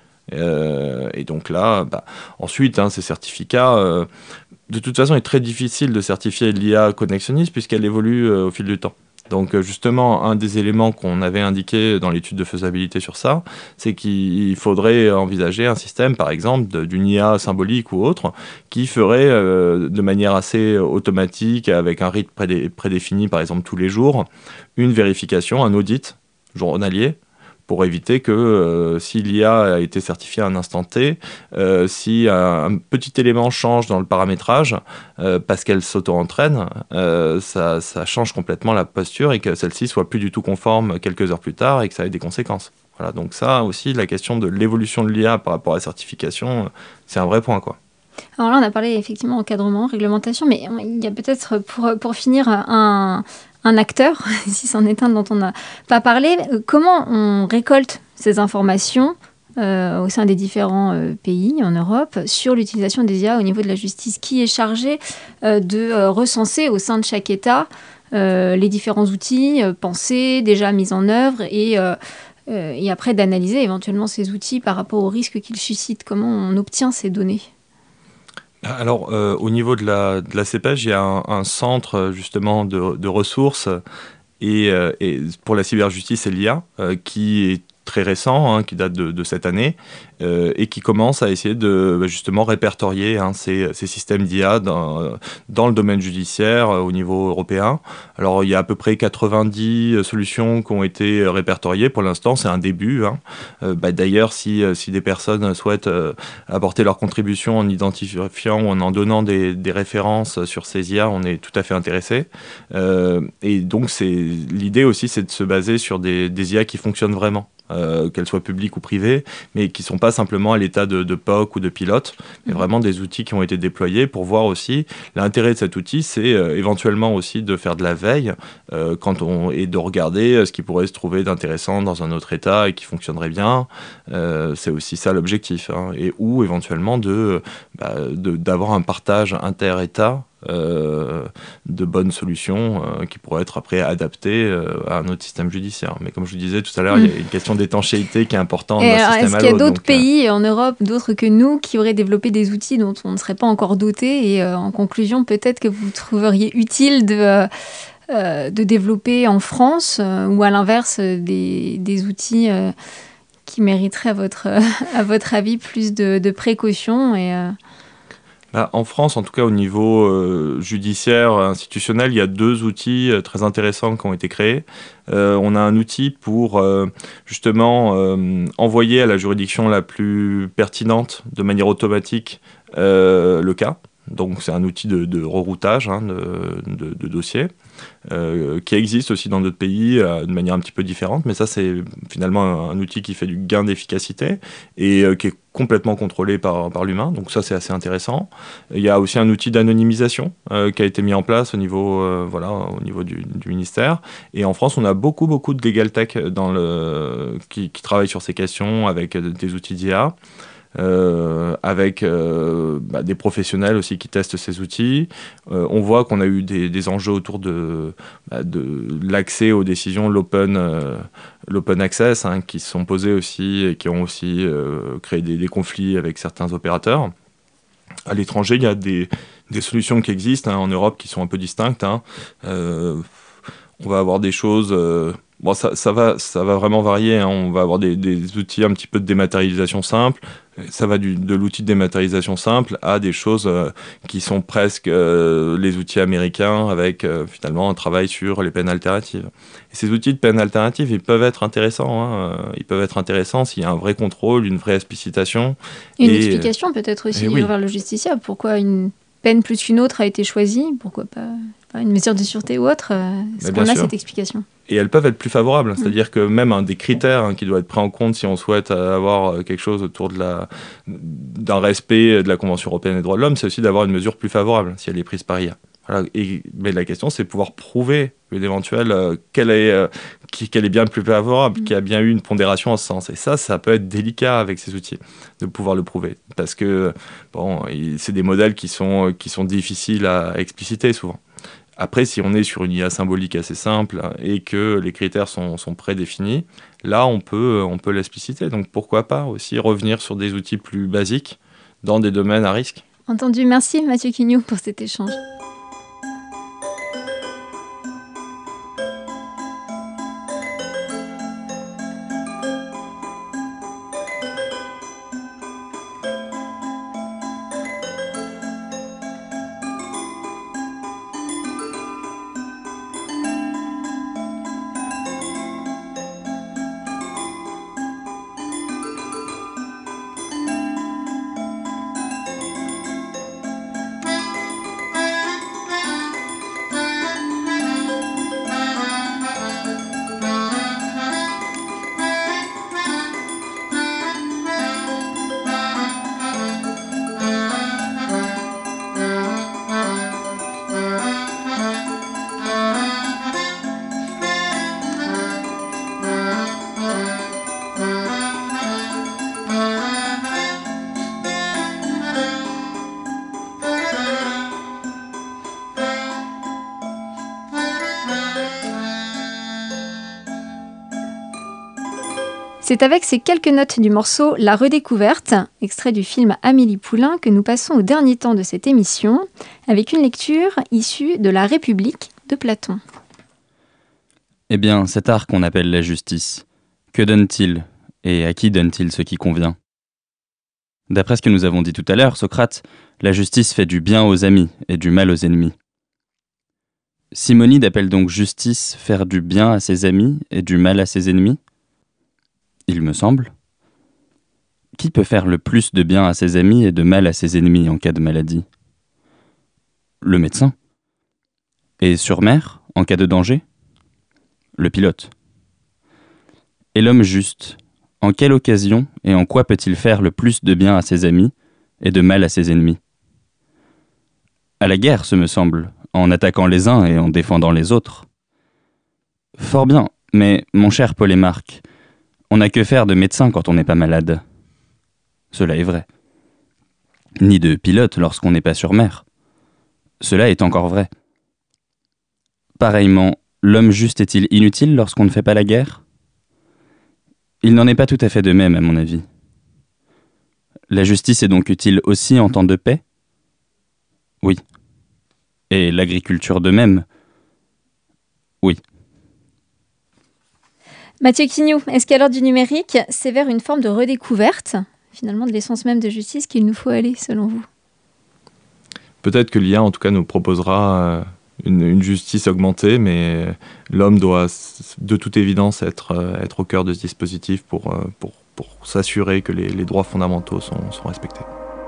Euh, et donc là, bah, ensuite, hein, ces certificats... Euh, de toute façon, il est très difficile de certifier l'I A connexionniste puisqu'elle évolue euh, au fil du temps. Donc euh, justement, un des éléments qu'on avait indiqué dans l'étude de faisabilité sur ça, c'est qu'il faudrait envisager un système, par exemple, d'une I A symbolique ou autre, qui ferait euh, de manière assez automatique, avec un rythme prédé- prédéfini, par exemple tous les jours, une vérification, un audit journalier, pour éviter que euh, si l'I A a été certifiée à un instant T, euh, si un, un petit élément change dans le paramétrage, euh, parce qu'elle s'auto-entraîne, euh, ça, ça change complètement la posture et que celle-ci soit plus du tout conforme quelques heures plus tard et que ça ait des conséquences. Voilà, donc ça aussi, la question de l'évolution de l'I A par rapport à la certification, c'est un vrai point, quoi. Alors là, on a parlé effectivement encadrement, réglementation, mais il y a peut-être, pour, pour finir, un... un acteur, si c'en est un dont on n'a pas parlé. Comment on récolte ces informations euh, au sein des différents euh, pays en Europe sur l'utilisation des I A au niveau de la justice? Qui est chargé euh, de euh, recenser au sein de chaque État euh, les différents outils euh, pensés, déjà mis en œuvre et, euh, euh, et après d'analyser éventuellement ces outils par rapport aux risques qu'ils suscitent? Comment on obtient ces données? Alors, euh, au niveau de la, de la C P E G, il y a un, un centre justement de, de ressources et, euh, et pour la cyberjustice et l'I A euh, qui est très récent, hein, qui date de, de cette année, euh, et qui commence à essayer de bah, justement répertorier hein, ces, ces systèmes d'I A dans, dans le domaine judiciaire euh, au niveau européen. Alors il y a à peu près quatre-vingt-dix solutions qui ont été répertoriées. Pour l'instant, c'est un début. Hein. Euh, bah, d'ailleurs, si, si des personnes souhaitent euh, apporter leur contribution en identifiant ou en en donnant des, des références sur ces I A, on est tout à fait intéressé. Euh, et donc c'est, l'idée aussi, c'est de se baser sur des, des I A qui fonctionnent vraiment. Euh, qu'elles soient publiques ou privées, mais qui ne sont pas simplement à l'état de, de P O C ou de pilote, mais vraiment des outils qui ont été déployés pour voir aussi l'intérêt de cet outil, c'est euh, éventuellement aussi de faire de la veille euh, quand on, et de regarder ce qui pourrait se trouver d'intéressant dans un autre état et qui fonctionnerait bien. Euh, c'est aussi ça l'objectif, hein, et ou éventuellement de, bah, de, d'avoir un partage inter-état Euh, de bonnes solutions euh, qui pourraient être après adaptées euh, à un autre système judiciaire. Mais comme je vous disais tout à l'heure, mmh. il y a une question d'étanchéité qui est importante d'un système à l'autre. Est-ce qu'il y a d'autres donc, pays euh... en Europe, d'autres que nous, qui auraient développé des outils dont on ne serait pas encore doté? Et euh, en conclusion, peut-être que vous trouveriez utile de, euh, de développer en France euh, ou à l'inverse des, des outils euh, qui mériteraient à votre, à votre avis plus de, de précautions et... Euh... Bah, en France, en tout cas au niveau euh, judiciaire, institutionnel, il y a deux outils euh, très intéressants qui ont été créés. Euh, on a un outil pour euh, justement euh, envoyer à la juridiction la plus pertinente de manière automatique euh, le cas. Donc c'est un outil de, de reroutage hein, de, de, de dossiers euh, qui existe aussi dans d'autres pays euh, de manière un petit peu différente, mais ça c'est finalement un, un outil qui fait du gain d'efficacité et euh, qui est complètement contrôlé par, par l'humain, donc ça c'est assez intéressant. Il y a aussi un outil d'anonymisation euh, qui a été mis en place au niveau, euh, voilà, au niveau du, du ministère, et en France on a beaucoup beaucoup de legal tech dans le, qui, qui travaillent sur ces questions avec des outils d'I A. Euh, avec euh, bah, des professionnels aussi qui testent ces outils. Euh, on voit qu'on a eu des, des enjeux autour de, bah, de l'accès aux décisions, l'open, euh, l'open access, hein, qui se sont posés aussi et qui ont aussi euh, créé des, des conflits avec certains opérateurs. À l'étranger, il y a des, des solutions qui existent hein, en Europe qui sont un peu distinctes. Hein. Euh, on va avoir des choses... Euh, Bon, ça, ça, va, ça va vraiment varier. Hein. On va avoir des, des outils un petit peu de dématérialisation simple. Ça va du, de l'outil de dématérialisation simple à des choses euh, qui sont presque euh, les outils américains avec euh, finalement un travail sur les peines alternatives. Et ces outils de peines alternatives, ils peuvent être intéressants. Hein. Ils peuvent être intéressants s'il y a un vrai contrôle, une vraie explicitation. Une et, explication peut-être aussi oui. vers le justiciable. Pourquoi une peine plus qu'une autre a été choisie? Pourquoi pas, pas une mesure de sûreté ou autre? Est-ce qu'on a sûr. cette explication? Et elles peuvent être plus favorables, c'est-à-dire que même un des critères hein, qui doit être pris en compte si on souhaite avoir quelque chose autour de la, d'un respect de la Convention européenne des droits de l'homme, c'est aussi d'avoir une mesure plus favorable si elle est prise par I A. Voilà. Et, mais la question, c'est de pouvoir prouver une éventuelle, euh, qu'elle, est, euh, qui, qu'elle est bien plus favorable, mmh. qu'il y a bien eu une pondération en ce sens. Et ça, ça peut être délicat avec ces outils, de pouvoir le prouver. Parce que bon, c'est des modèles qui sont, qui sont difficiles à expliciter souvent. Après, si on est sur une I A symbolique assez simple et que les critères sont, sont prédéfinis, là, on peut, on peut l'expliciter. Donc, pourquoi pas aussi revenir sur des outils plus basiques dans des domaines à risque. Entendu. Merci Mathieu Quignou pour cet échange. C'est avec ces quelques notes du morceau La Redécouverte, extrait du film Amélie Poulain, que nous passons au dernier temps de cette émission, avec une lecture issue de La République de Platon. Eh bien, cet art qu'on appelle la justice, que donne-t-il et à qui donne-t-il ce qui convient ? D'après ce que nous avons dit tout à l'heure, Socrate, la justice fait du bien aux amis et du mal aux ennemis. Simonide appelle donc justice faire du bien à ses amis et du mal à ses ennemis ? Il me semble. Qui peut faire le plus de bien à ses amis et de mal à ses ennemis en cas de maladie ? Le médecin. Et sur mer, en cas de danger ? Le pilote. Et l'homme juste, en quelle occasion et en quoi peut-il faire le plus de bien à ses amis et de mal à ses ennemis ? À la guerre, ce me semble, en attaquant les uns et en défendant les autres. Fort bien, mais mon cher Polémarque, on n'a que faire de médecin quand on n'est pas malade. Cela est vrai. Ni de pilote lorsqu'on n'est pas sur mer. Cela est encore vrai. Pareillement, l'homme juste est-il inutile lorsqu'on ne fait pas la guerre ? Il n'en est pas tout à fait de même, à mon avis. La justice est donc utile aussi en temps de paix ? Oui. Et l'agriculture de même ? Oui. Mathieu Quignou, est-ce qu'à l'heure du numérique, c'est vers une forme de redécouverte, finalement, de l'essence même de justice qu'il nous faut aller, selon vous ? peut-être que l'I A, en tout cas, nous proposera euh, une, une justice augmentée, mais l'homme doit, de toute évidence, être, euh, être au cœur de ce dispositif pour, euh, pour, pour s'assurer que les, les droits fondamentaux sont, sont respectés.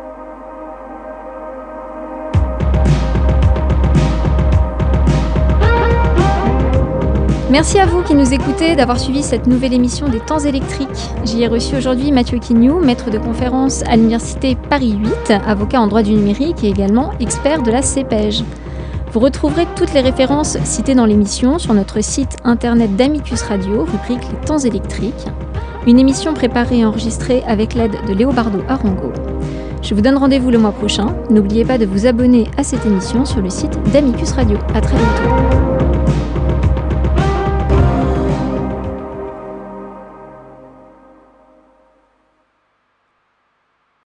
Merci à vous qui nous écoutez d'avoir suivi cette nouvelle émission des Temps électriques. J'y ai reçu aujourd'hui Mathieu Quignou, maître de conférence à l'Université Paris huit, avocat en droit du numérique et également expert de la CEPEJ. Vous retrouverez toutes les références citées dans l'émission sur notre site internet d'Amicus Radio, rubrique Les Temps électriques. Une émission préparée et enregistrée avec l'aide de Léobardo Arango. Je vous donne rendez-vous le mois prochain. N'oubliez pas de vous abonner à cette émission sur le site d'Amicus Radio. À très bientôt.